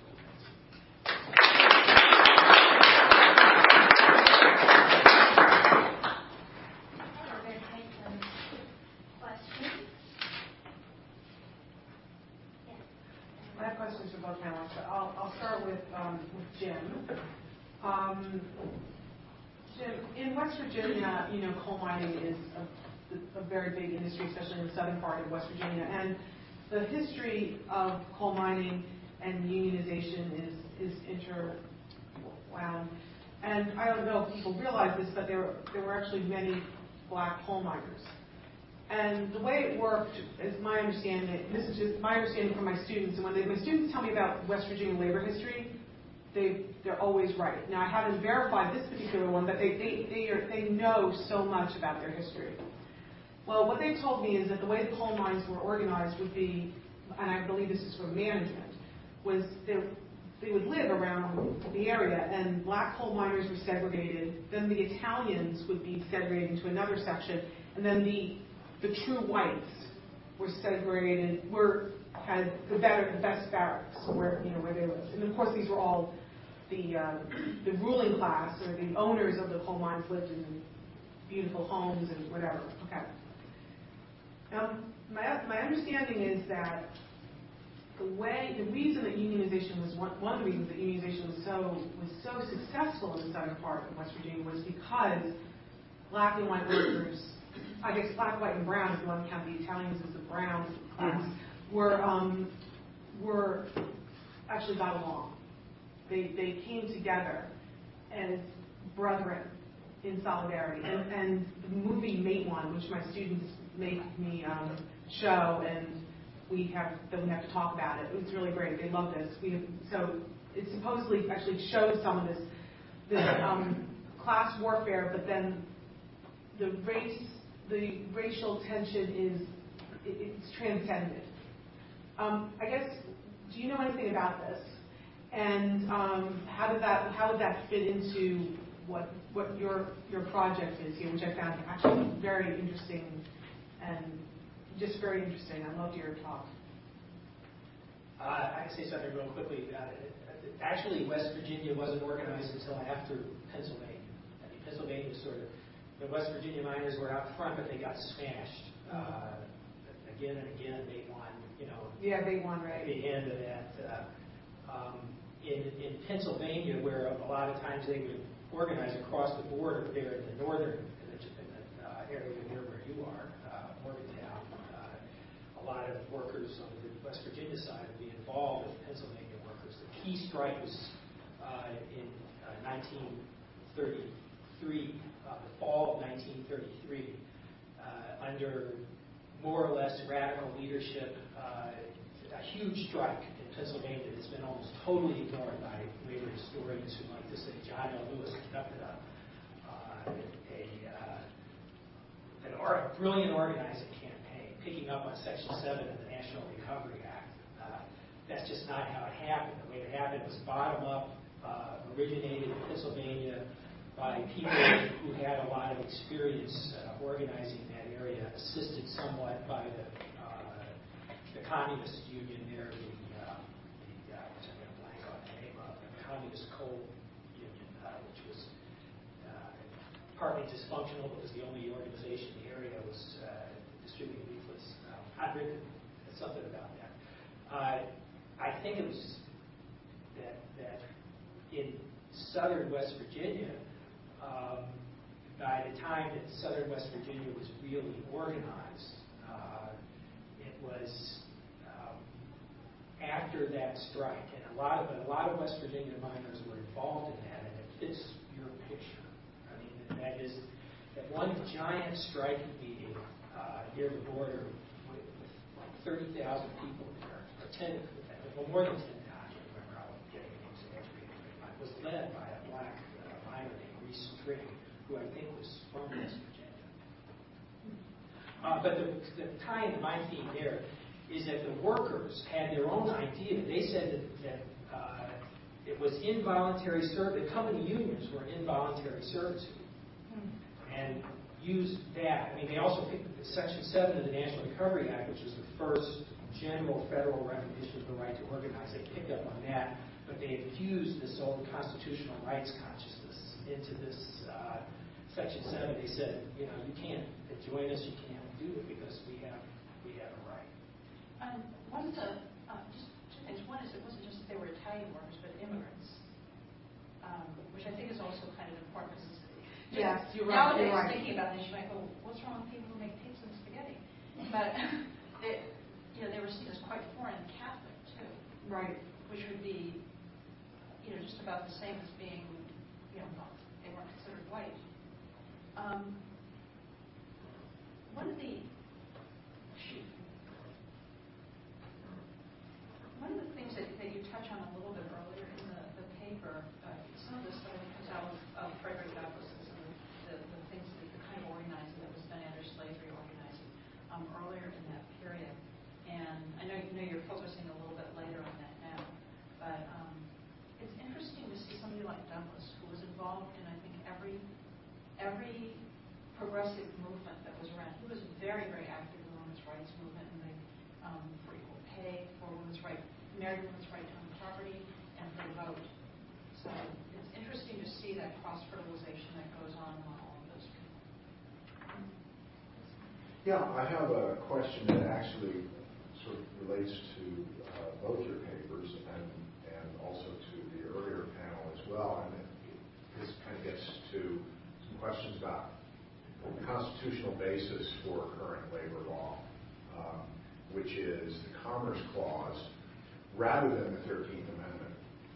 I have questions for both panelists, but I'll, I'll start with, um, with Jim. Um, Jim, in West Virginia, you know, coal mining is a, a very big industry, especially in the southern part of West Virginia. And the history of coal mining and unionization is, is interwound. And I don't know if people realize this, but there were, there were actually many black coal miners. And the way it worked, is my understanding, this is just my understanding from my students, and when they, my students tell me about West Virginia labor history, they, they're always right. Now, I haven't verified this particular one, but they, they, they, are, they know so much about their history. Well, what they told me is that the way the coal mines were organized would be, and I believe this is from management, was they, they would live around the area, and black coal miners were segregated, then the Italians would be segregated into another section, and then the The true whites were segregated, were had the better, the best barracks where you know where they lived, and of course these were all the uh, the ruling class or the owners of the coal mines lived in beautiful homes and whatever. Okay. Now my my understanding is that the way the reason that unionization was one one of the reasons that unionization was so was so successful in the southern part of West Virginia was because black and white workers, I guess black, white, and brown, if you want to count the Italians as the brown class, were um, were actually got along. They they came together as brethren in solidarity. And, and the movie Mate One, which my students make me um, show, and we have then we have to talk about it. It's really great. They love this. We have, so it supposedly actually shows some of this this um, class warfare, but then the race. The racial tension is it, it's transcended. Um, I guess, do you know anything about this? And um, how did that how would that fit into what what your your project is here, which I found actually very interesting and just very interesting. I loved your talk. Uh, I can say something real quickly. Uh, actually, West Virginia wasn't organized until after Pennsylvania. I mean, Pennsylvania sort of. The West Virginia miners were out front, but they got smashed uh, again and again. They won, you know. Yeah, they won, right. At the end of that. Uh, um, in, in Pennsylvania, where a lot of times they would organize across the border there in the northern in the, in the, uh, area near where you are, uh, Morgantown, uh, a lot of workers on the West Virginia side would be involved with Pennsylvania workers. The key strike was uh, in uh, nineteen thirty-three. Uh, the fall of nineteen thirty-three, uh, under more or less radical leadership, uh, a huge strike in Pennsylvania that's been almost totally ignored by labor historians who like to say John L. Lewis conducted a, uh, a, uh, an or, a brilliant organizing campaign picking up on Section seven of the National Recovery Act. Uh, that's just not how it happened. The way it happened was bottom up, uh, originated in Pennsylvania by people who had a lot of experience uh, organizing that area, assisted somewhat by the, uh, the Communist Union there, the, uh, the uh, which I'm going to blank on the name of, the Communist Coal Union, uh, which was uh, partly dysfunctional, but was the only organization in the area that was uh, distributing leaflets. Um, I've written something about that. Uh, I think it was that, that in southern West Virginia, um, by the time that southern West Virginia was really organized, uh, it was um, after that strike, and a lot of a lot of West Virginia miners were involved in that, and it fits your picture. I mean, that is that one giant strike meeting uh, near the border with, with like thirty thousand people there, or ten, well, more than ten thousand. I can't remember how I'm getting the exact figure. It was led by a black uh, miner named Reese String, who I think was from West Virginia. Uh, but the, the tie into my theme there is that the workers had their own idea. They said that, that uh, it was involuntary service. The company unions were involuntary servitude, and used that. I mean, they also picked Section seven of the National Recovery Act, which was the first general federal recognition of the right to organize. They picked up on that, but they infused this old constitutional rights consciousness into this uh, Section seven. They said, you know, you can't join us, you can't do it because we have we have a right. Um, one of the, uh, just two things. One is it wasn't just that they were Italian workers, but immigrants, um, which I think is also kind of important. Yes, you're right. Nowadays, you're right. thinking about this, you might go, what's wrong with people who make pizza and spaghetti? But they, you know, they were seen as quite foreign and Catholic too. Right. Which would be, you know, just about the same as being, you know, not, they weren't considered white. Um, one of the shoot, one of the things that, that you touch on a little bit earlier in the, the paper, uh, some of this stuff comes out of, of Frederick Douglass and some of the, the, the things, that, the kind of organizing that was done under slavery organizing um, earlier in that period. And I know, you know you're focusing a little bit later on that now, but um, it's interesting to see somebody like Douglass, who was involved in, I think, every every progressive movement that was around. He was very, very active in the women's rights movement and the um, for equal pay, for women's right, married women's right to own property, and for the vote. So it's interesting to see that cross-fertilization that goes on among all of those people. Yeah, I have a question that actually sort of relates to uh, both your papers and and also to the earlier panel as well, and it, this kind of gets to some questions about the constitutional basis for current labor law, um, which is the Commerce Clause rather than the thirteenth Amendment.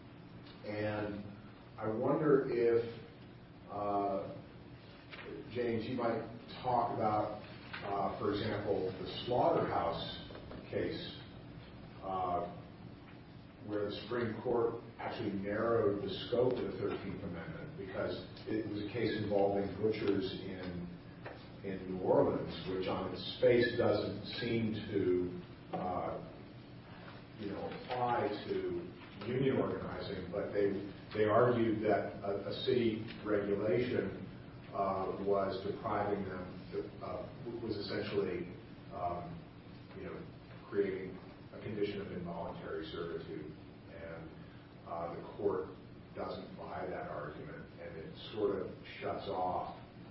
And I wonder if, uh, James, you might talk about, uh, for example, the Slaughterhouse case, uh, where the Supreme Court actually narrowed the scope of the thirteenth Amendment because it was a case involving butchers in in New Orleans, which on its face doesn't seem to, uh, you know, apply to union organizing, but they they argued that a, a city regulation uh, was depriving them, uh, was essentially, um, you know, creating a condition of involuntary servitude, and uh, the court doesn't buy that argument, and it sort of shuts off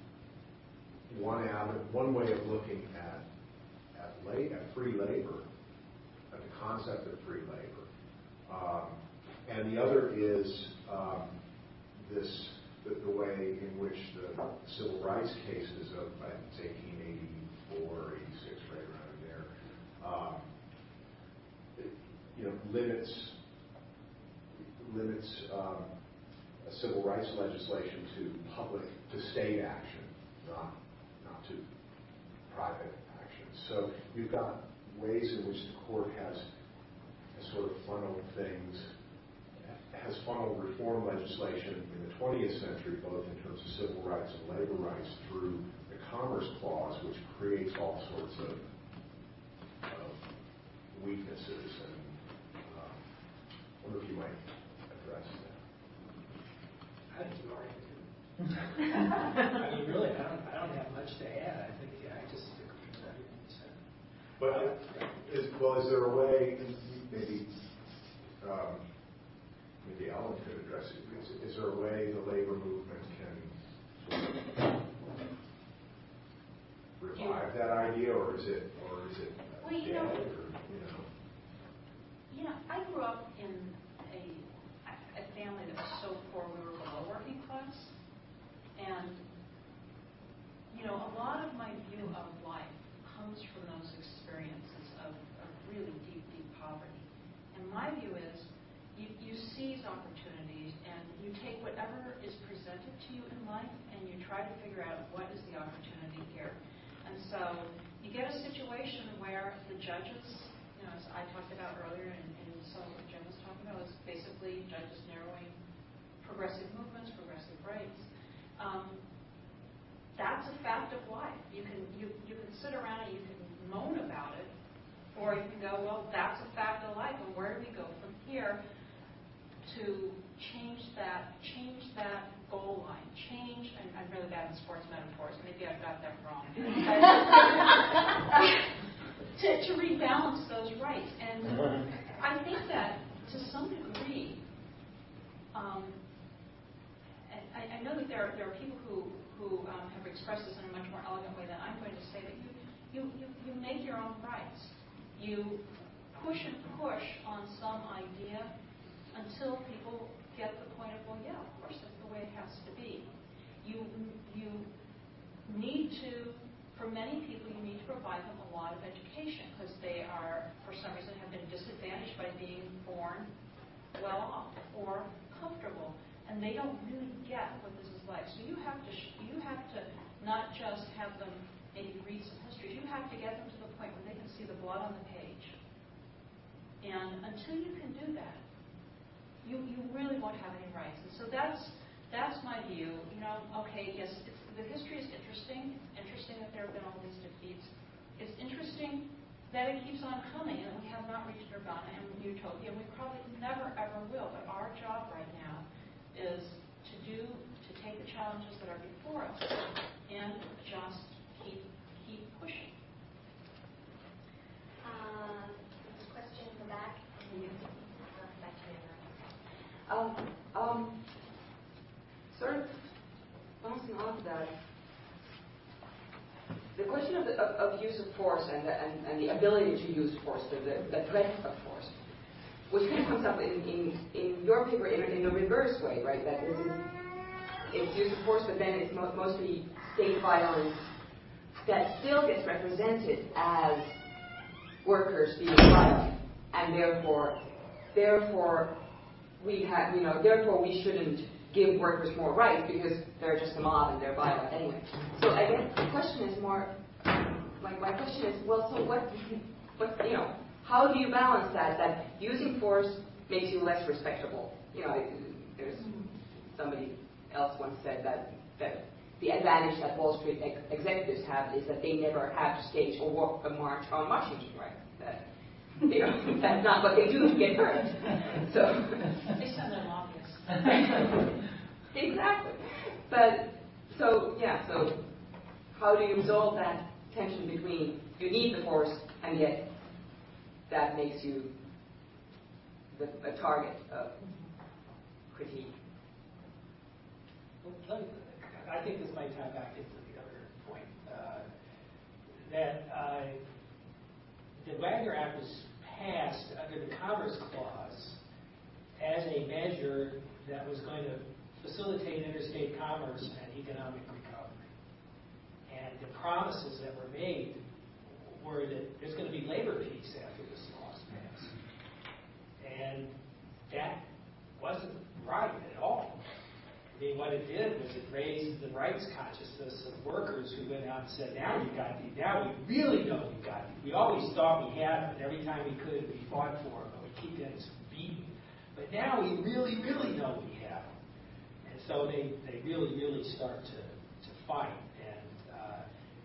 one avenue, one way of looking at at, lay, at free labor, at the concept of free labor, um, and the other is um, this the, the way in which the civil rights cases of I think it's eighteen eighty-four, eighty-six, right around there, um, it, you know, limits limits um, a civil rights legislation to public to state action, not to private action. So you've got ways in which the court has, has sort of funneled things, has funneled reform legislation in the twentieth century, both in terms of civil rights and labor rights, through the Commerce Clause, which creates all sorts of weaknesses, and um, I wonder if you might address that. I think you already do. I mean, really, I don't, I don't have much to add. I think, yeah, I just agree with everything you said. But uh, is, well, is there a way, maybe, um, maybe Ellen could address it. Is, is there a way the labor movement can sort of revive that idea, or is it, or is it Well, you dead, know- or, you know? You know, I grew up in a, a family that was so poor we were below working class. And, you know, a lot of my view of life comes from those experiences of, of really deep, deep poverty. And my view is you, you seize opportunities and you take whatever is presented to you in life and you try to figure out what is the opportunity here. And so you get a situation where the judges, you know, as I talked about earlier and, and some of what Jim was talking about, is basically judges narrowing progressive movements, progressive rights. Um, that's a fact of life. You can you, you can sit around and you can moan about it, or you can go, well, that's a fact of life, and where do we go from here to change that change that goal line? Change, and I'm really bad in sports metaphors. Maybe I've got that wrong. to, to rebalance those rights, and I think that to some degree. Um, I, I know that there are, there are people who, who um, have expressed this in a much more elegant way than I'm going to say, that you, you, you, you make your own rights. You push and push on some idea until people get the point of, well, yeah, of course, that's the way it has to be. You, you need to, for many people, you need to provide them a lot of education because they are, for some reason, have been disadvantaged by being born well off or comfortable. And they don't really get what this is like. So you have to sh- you have to not just have them maybe read some history. You have to get them to the point where they can see the blood on the page. And until you can do that, you, you really won't have any rights. And so that's that's my view. You know, okay, yes, it's, the history is interesting. It's interesting that there have been all these defeats. It's interesting that it keeps on coming, and we have not reached nirvana and utopia. We probably never ever will. But our job right now is to do, to take the challenges that are before us and just keep keep pushing. Uh, question in the back, and then uh, back to you. Um, um, sort of bouncing off that, the question of, the, of, of use of force and the, and, and the ability to use force, the, the, the threat of force, which kind of comes up in, in, in your paper in, in a reverse way, right? That this is, it's use of force, but then it's mo- mostly state violence that still gets represented as workers being violent, and therefore, therefore we have, you know, therefore we shouldn't give workers more rights because they're just a mob and they're violent anyway. So I guess the question is more, my, my question is, well, so what, what, you know, how do you balance that, that using force makes you less respectable? You know, there's somebody else once said that, that the advantage that Wall Street ex- executives have is that they never have to stage or walk a march on Washington, right? That, you know, that's not what they do to get hurt. So They send their lobbyists. Exactly. But, so, yeah, so how do you resolve that tension between you need the force and yet that makes you the, a target of critique? Well, I think this might tie back into the other point, uh, that uh, the Wagner Act was passed under the Commerce Clause as a measure that was going to facilitate interstate commerce and economic recovery. And the promises that were made were that there's going to be labor peace after this law is passed. And that wasn't right at all. I mean, what it did was it raised the rights consciousness of workers who went out and said, now we got these, now we really know we got these. We always thought we had them, and every time we could, we fought for them, but we keep getting beaten. But now we really, really know we have them. And so they, they really, really start to, to fight. And uh,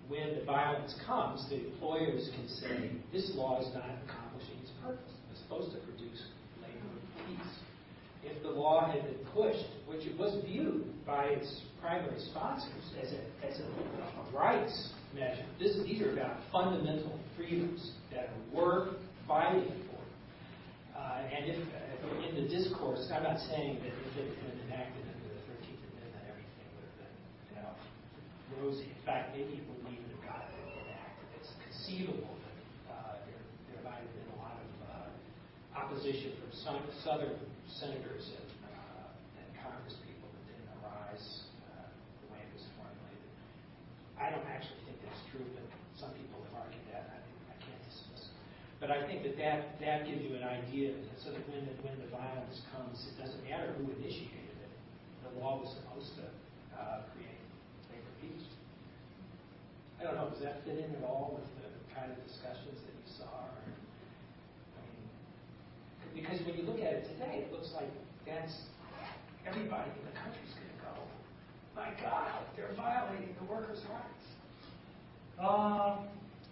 when the violence comes, the employers can say, this law is not accomplishing its purpose. It's supposed to produce labor and peace. If the law had been pushed, which it was viewed by its primary sponsors as a, as a, a rights measure, this, these are about fundamental freedoms that are worth fighting for. Uh, and if, uh, in the discourse, I'm not saying that if it had been enacted under the thirteenth Amendment, everything would have been, you know, rosy. In fact, maybe it wouldn't even have gotten enacted. It's conceivable that uh, there, there might have been a lot of uh, opposition from some Southern senators and, uh, and Congress people that didn't arise uh, the way it was formulated. I don't actually think that's true, but some people have argued that. I, I can't dismiss it. But I think that, that that gives you an idea, so that when the, when the violence comes, it doesn't matter who initiated it. The law was supposed to uh, create labor peace. I don't know, does that fit in at all with the kind of discussions that you saw? Or, I mean, because when you look at it today, it looks like that's everybody in the country's going to go, my God, they're violating the workers' rights. Uh,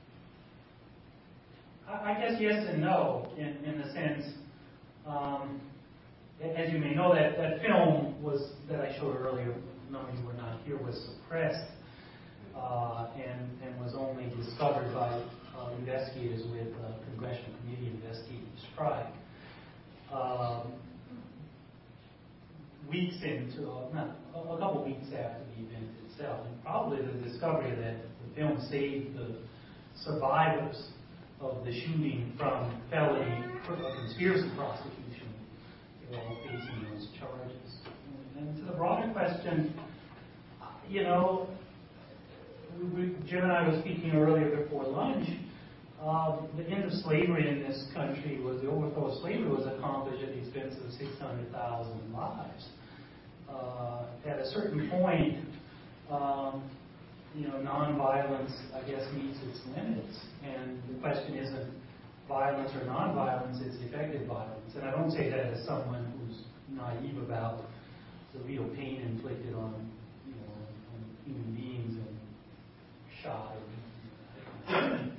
I guess yes and no, in, in the sense, um, as you may know, that, that film was that I showed earlier, none of you were not here, was suppressed uh, and, and was only discovered by uh, investigators with a Congressional Committee investigating the strike. Um, weeks into, uh, not, a couple weeks after the event itself, and probably the discovery that the film saved the survivors of the shooting from felony conspiracy prosecution, all facing those charges. And to the broader question, you know, we, we, Jim and I were speaking earlier before lunch. Uh, the end of slavery in this country was, the overthrow of slavery was accomplished at the expense of six hundred thousand lives. Uh, at a certain point, um, you know, nonviolence, I guess, meets its limits. And the question isn't violence or nonviolence, it's effective violence. And I don't say that as someone who's naive about the real pain inflicted on, you know, on human beings and shot. And,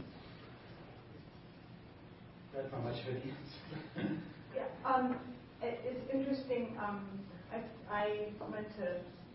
that's not much of an answer. Yeah, um, it, it's interesting. Um, I, I went to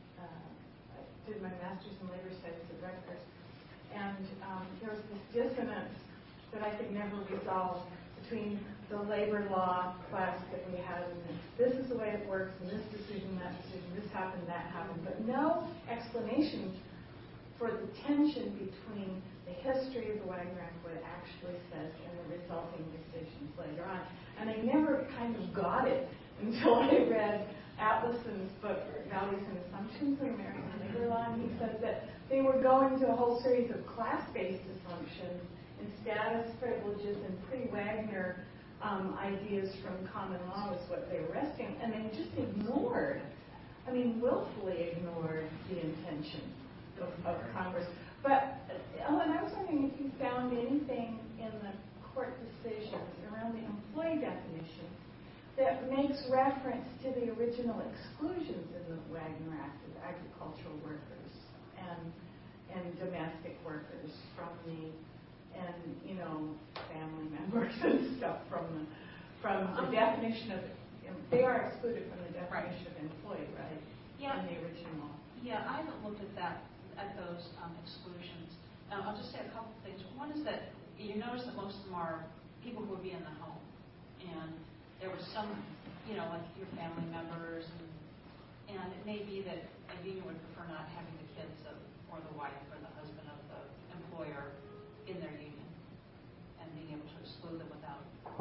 did my master's in labor studies at Rutgers, and um, there was this dissonance that I could never resolve between the labor law class that we had and this, this is the way it works, and this decision, that decision, this happened, that happened, but no explanation for the tension between the history of the Wagner Act, what it actually says, and the resulting decisions later on. And I never kind of got it until I read Atlason's book, Values and Assumptions in American Labor Law, and he said that they were going to a whole series of class-based assumptions and status privileges and pre-Wagner um, ideas from common law was what they were resting, and they just ignored, I mean, willfully ignored the intention of, of Congress. But, Ellen, I was wondering if you found anything in the court decisions around the employee definition that makes reference to the original exclusions in the Wagner Act of agricultural workers and and domestic workers from the and you know family members and stuff from the from the um, definition of they are excluded from the definition right. of employee, right? Yeah. In the original. Yeah, I haven't looked at that at those um, exclusions. Um, I'll just say a couple of things. One is that you notice that most of them are people who would be in the home, and there was some, you know, like your family members, and, and it may be that a union would prefer not having the kids of, or the wife or the husband of the employer in their union, and being able to exclude them without,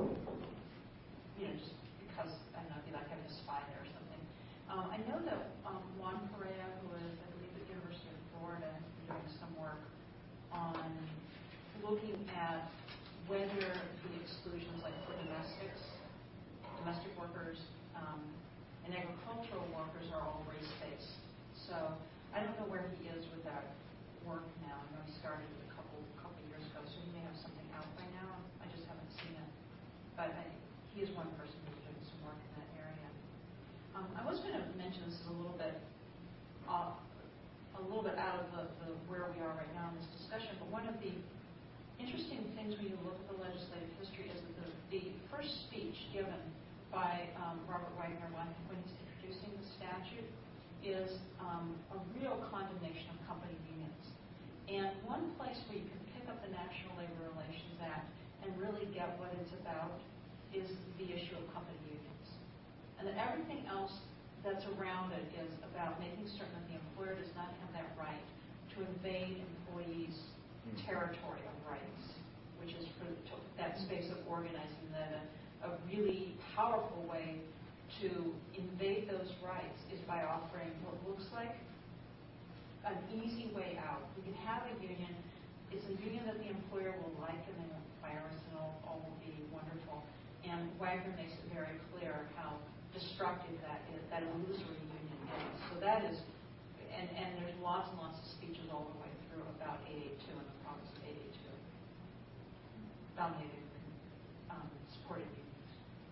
you know, just because, I don't know, it'd be like having a spy there or something. Um, I know that um, Juan Correa, who is, I believe, at the University of Florida, is doing some work on looking at whether the exclusions, like for domestics, domestic workers, um, and agricultural workers are all race-based. So I don't know where he is with that work now. I know he started a couple couple years ago, so he may have something out by now. I just haven't seen it. But I, he is one person who's doing some work in that area. Um, I was going to mention this is a little bit uh, a little bit out of the, the where we are right now in this discussion, but one of the interesting things when you look at the legislative history is that the, the first speech given by um, Robert Wagner when, when he's introducing the statute is um, a real condemnation of company unions. And one place where you can pick up the National Labor Relations Act and really get what it's about is the issue of company unions. And that everything else that's around it is about making certain that the employer does not have that right to invade employees' territory of rights, which is for to, that space of organizing, that a, a really powerful way to invade those rights is by offering what looks like an easy way out. We can have a union. It's a union that the employer will like and they won't fire us and all, all will be wonderful. And Wagner makes it very clear how destructive that is, that illusory union is. So that is, and, and there's lots and lots of speeches all the way through about eight eighty-two and the problems of eight eighty-two. Dominated, um, supported unions.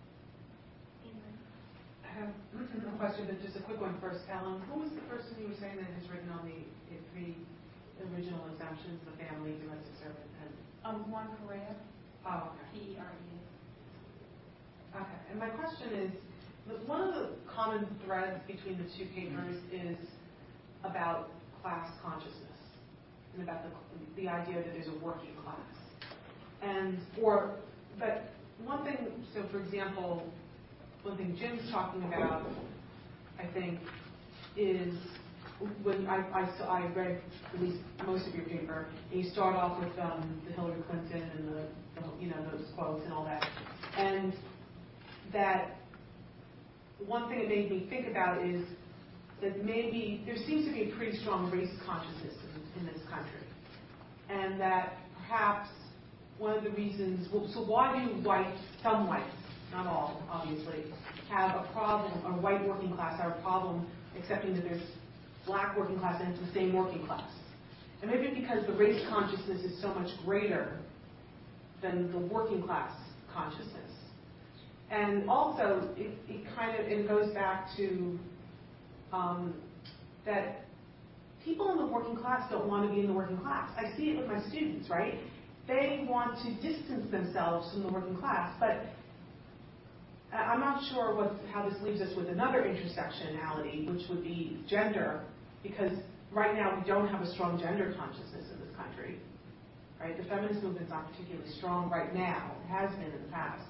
I have a question, but just a quick one first. Alan, who was the person you were saying that has written on the the three original exemptions, the family, domestic servant, and... Um, Juan Correa, Oh, okay. P E R E A. Okay, and my question is, the- one of the common threads between the two papers is about class consciousness and about the, the idea that there's a working class. And, or, but one thing, so for example, one thing Jim's talking about, I think, is when I, I, saw, I read at least most of your paper, and you start off with um, the Hillary Clinton and the, the, you know, those quotes and all that. And that one thing it made me think about is that maybe there seems to be a pretty strong race consciousness in, in this country. And that perhaps one of the reasons, well, so why do whites, some whites, not all, obviously, have a problem, or white working class have a problem accepting that there's black working class and it's the same working class? And maybe because the race consciousness is so much greater than the working class consciousness. And also, it, it kind of it goes back to um, that people in the working class don't want to be in the working class. I see it with my students, right? They want to distance themselves from the working class, but I'm not sure what, how this leaves us with another intersectionality, which would be gender, because right now we don't have a strong gender consciousness in this country. Right? The feminist movement's not particularly strong right now. It has been in the past.